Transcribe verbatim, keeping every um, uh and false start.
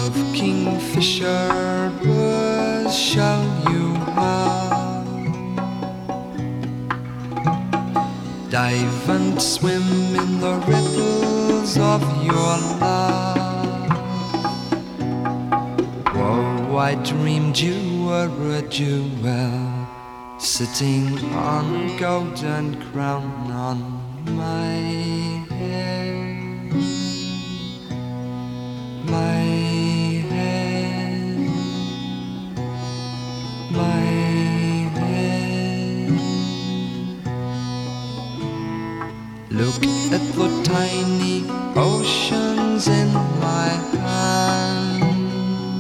of kingfisher birds shall you have. Dive and swim in the ripples of your love. Oh, I dreamed you were a jewel, sitting on a golden crown on my head.